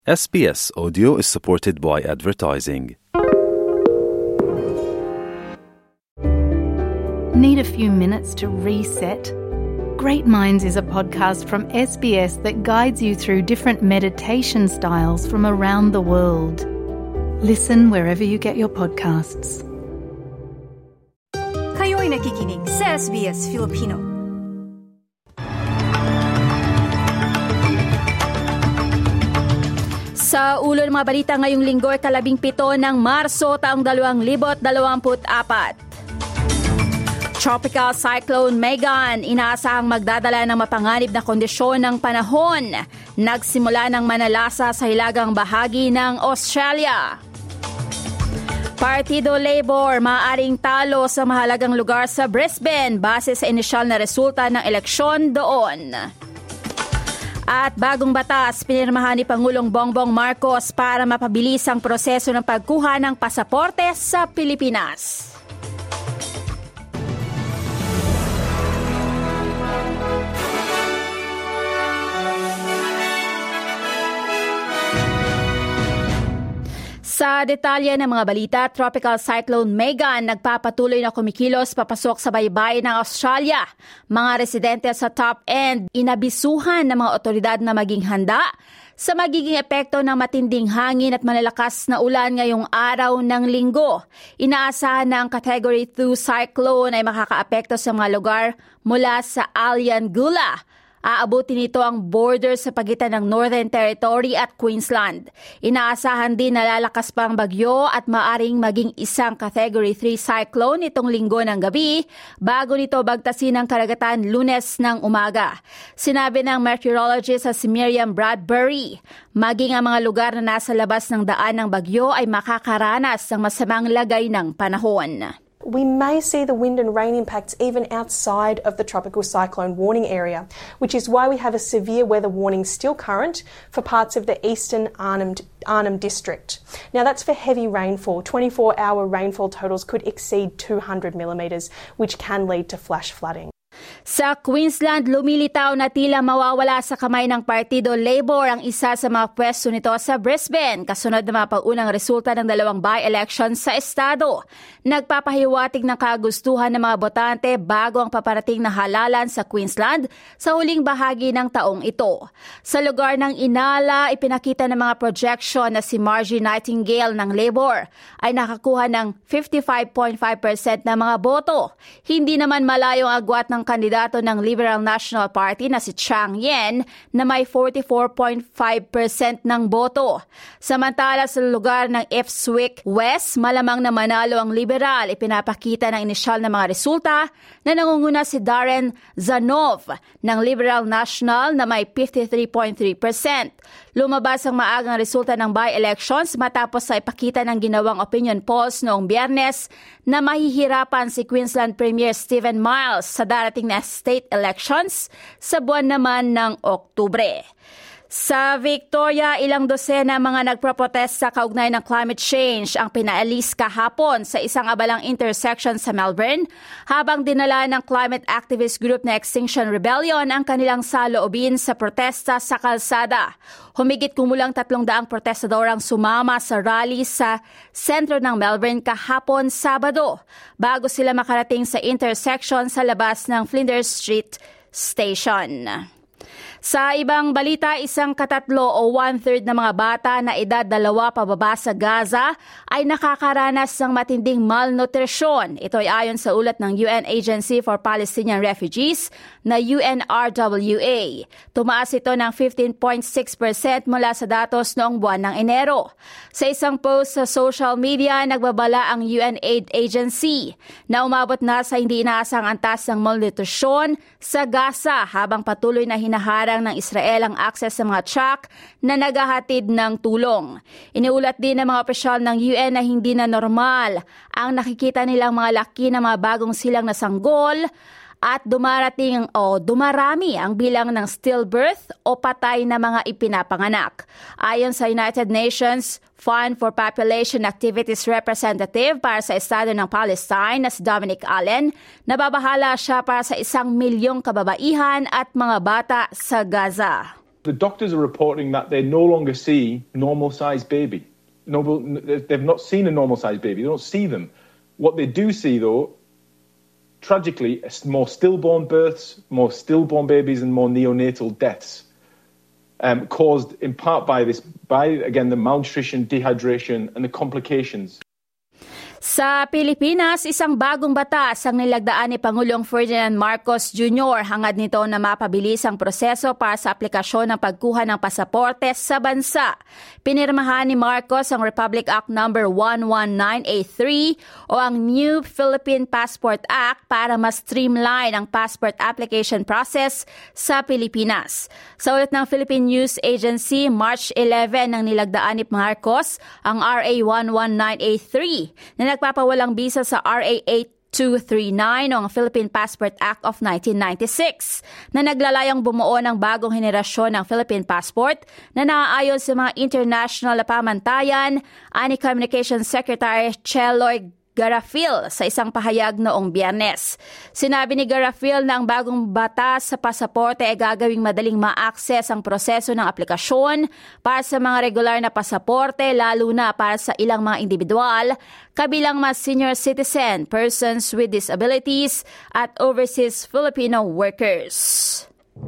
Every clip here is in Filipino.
SBS Audio is supported by advertising. Need a few minutes to reset? Great Minds is a podcast from SBS that guides you through different meditation styles from around the world. Listen wherever you get your podcasts. Kayo'y nakikinig sa SBS Filipino. Sa ulo ng mga balita ngayong linggo, 17 ng Marso taong 2024. Tropical Cyclone Megan, inaasahang magdadala ng mapanganib na kondisyon ng panahon. Nagsimula ng manalasa sa hilagang bahagi ng Australia. Partido Labor, maaaring talo sa mahalagang lugar sa Brisbane base sa inisyal na resulta ng eleksyon doon. At bagong batas, pinirmahan ni Pangulong Bongbong Marcos para mapabilis ang proseso ng pagkuha ng pasaporte sa Pilipinas. Sa detalye ng mga balita, Tropical Cyclone Megan nagpapatuloy na kumikilos papasok sa baybayin ng Australia. Mga residente sa Top End inabisuhan ng mga otoridad na maging handa sa magiging epekto ng matinding hangin at malalakas na ulan ngayong araw ng linggo. Inaasahan na ang Category 2 cyclone ay makakaapekto sa mga lugar mula sa Allan Gula. Aabutin nito ang border sa pagitan ng Northern Territory at Queensland. Inaasahan din na lalakas pa ang bagyo at maaring maging isang Category 3 cyclone itong linggo ng gabi bago nito bagtasin ang karagatan Lunes ng umaga. Sinabi ng meteorologist sa si Miriam Bradbury, maging ang mga lugar na nasa labas ng daan ng bagyo ay makakaranas ng masamang lagay ng panahon. We may see the wind and rain impacts even outside of the tropical cyclone warning area, which is why we have a severe weather warning still current for parts of the eastern Arnhem district. Now that's for heavy rainfall. 24-hour rainfall totals could exceed 200 millimetres, which can lead to flash flooding. Sa Queensland, lumilitaw na tila mawawala sa kamay ng Partido Labor ang isa sa mga pwesto nito sa Brisbane, kasunod ng mga pag-unang resulta ng 2 by-elections sa estado. Nagpapahiwatig ng kagustuhan ng mga botante bago ang paparating na halalan sa Queensland sa huling bahagi ng taong ito. Sa lugar ng Inala, ipinakita ng mga projection na si Margie Nightingale ng Labor ay nakakuha ng 55.5% ng mga boto. Hindi naman malayo ang agwat ng kandidato ng Liberal National Party na si Chang Yen na may 44.5% ng boto. Samantala sa lugar ng Ipswich West, malamang na manalo ang Liberal. Ipinapakita ng inisyal na mga resulta na nangunguna si Darren Zanov ng Liberal National na may 53.3%. Lumabas ang maagang resulta ng by-elections matapos sa ipakita ng ginawang opinion polls noong Biyernes na mahihirapan si Queensland Premier Stephen Miles sa darating na state elections sa buwan naman ng Oktubre. Sa Victoria, ilang dosena mga nagproprotesta kaugnay ng climate change ang pinaalis kahapon sa isang abalang intersection sa Melbourne habang dinala ng climate activist group na Extinction Rebellion ang kanilang saloobin sa protesta sa kalsada. Humigit kumulang 300 protestador ang sumama sa rally sa sentro ng Melbourne kahapon Sabado bago sila makarating sa intersection sa labas ng Flinders Street Station. Sa ibang balita, 1/3 o 1/3 ng mga bata na edad 2 pababa sa Gaza ay nakakaranas ng matinding malnutrisyon. Ito ay ayon sa ulat ng UN Agency for Palestinian Refugees na UNRWA. Tumaas ito ng 15.6% mula sa datos noong buwan ng Enero. Sa isang post sa social media, nagbabala ang UNAID Agency na umabot na sa hindi inaasang antas ng malnutrisyon sa Gaza habang patuloy na hinaharang ng Israel ang akses sa mga truck na naghahatid ng tulong. Iniulat din ng mga opisyal ng UN na hindi na normal ang nakikita nilang mga laki na mga bagong silang na sanggol at dumarami ang bilang ng stillbirth o patay na mga ipinapanganak. Ayon sa United Nations Fund for Population Activities Representative para sa Estado ng Palestine na si Dominic Allen, nababahala siya para sa 1 milyong kababaihan at mga bata sa Gaza. The doctors are reporting that they no longer see normal-sized baby. They've not seen a normal-sized baby. They don't see them. What they do see, though, tragically, more stillborn births, more stillborn babies, and more neonatal deaths, caused in part by the malnutrition, dehydration, and the complications. Sa Pilipinas, isang bagong batas ang nilagdaan ni Pangulong Ferdinand Marcos Jr. Hangad nito na mapabilis ang proseso para sa aplikasyon ng pagkuha ng pasaporte sa bansa. Pinirmahan ni Marcos ang Republic Act No. 11983 o ang New Philippine Passport Act para mas streamline ang passport application process sa Pilipinas. Sa ulat ng Philippine News Agency, March 11 nang nilagdaan ni Marcos ang RA 11983 na nagpapawalang bisa sa RA 8239 o ang Philippine Passport Act of 1996 na naglalayong bumuo ng bagong henerasyon ng Philippine Passport na naaayon sa mga international na pamantayan, ani Communications Secretary Cheloy Garafil sa isang pahayag noong Biyernes. Sinabi ni Garafil na ang bagong batas sa pasaporte ay gagawing madaling ma-access ang proseso ng aplikasyon para sa mga regular na pasaporte, lalo na para sa ilang mga individual, kabilang mga senior citizen, persons with disabilities, at overseas Filipino workers.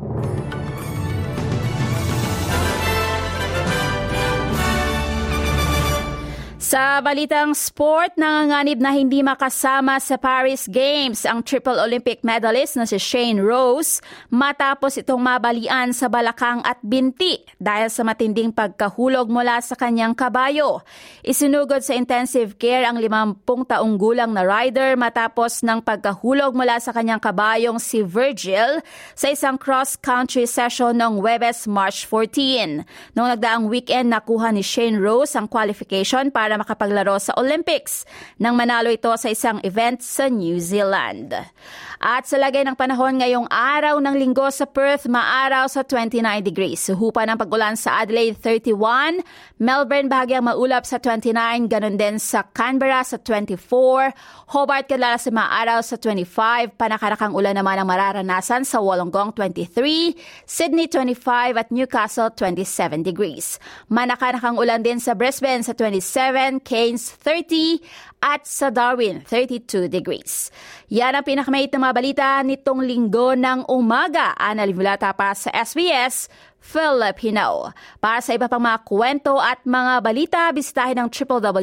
Sa balitang sport, nanganganib na hindi makasama sa Paris Games ang triple Olympic medalist na si Shane Rose matapos itong mabalian sa balakang at binti dahil sa matinding pagkahulog mula sa kanyang kabayo. Isinugod sa intensive care ang 50 taong gulang na rider matapos ng pagkahulog mula sa kanyang kabayong si Virgil sa isang cross-country session noong Huwebes, March 14. Noong nagdaang weekend, nakuha ni Shane Rose ang qualification para makapaglaro sa Olympics nang manalo ito sa isang event sa New Zealand. At sa lagay ng panahon ngayong araw ng linggo sa Perth, maaraw sa 29 degrees. Hupa ng pag-ulan sa Adelaide 31, Melbourne bahagyang maulap sa 29, ganun din sa Canberra sa 24, Hobart kadalas maaraw sa 25, panakarakang ulan naman ang mararanasan sa Wollongong 23, Sydney 25 at Newcastle 27 degrees. Manakarakang ulan din sa Brisbane sa 27, Cairns 30 at sa Darwin 32 degrees. Yan ang pinakamait na mga balita nitong linggo ng umaga. Ana Livulata para sa SBS Filipino. Para sa iba pang mga kwento at mga balita, bisitahin ang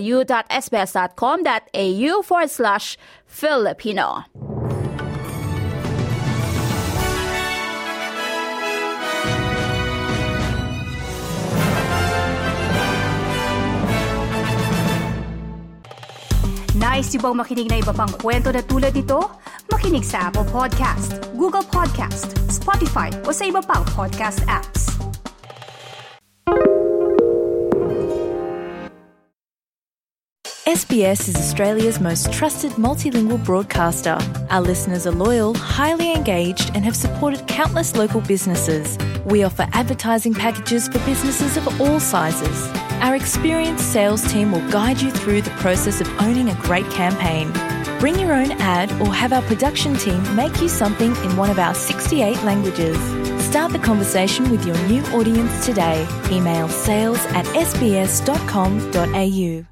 www.sbs.com.au/Filipino. Nice yung bang makinig na iba pang kwento na tulad ito? Makinig sa Apple Podcast, Google Podcast, Spotify o sa iba pang podcast apps. SBS is Australia's most trusted multilingual broadcaster. Our listeners are loyal, highly engaged and have supported countless local businesses. We offer advertising packages for businesses of all sizes. Our experienced sales team will guide you through the process of owning a great campaign. Bring your own ad or have our production team make you something in one of our 68 languages. Start the conversation with your new audience today. Email sales@sbs.com.au.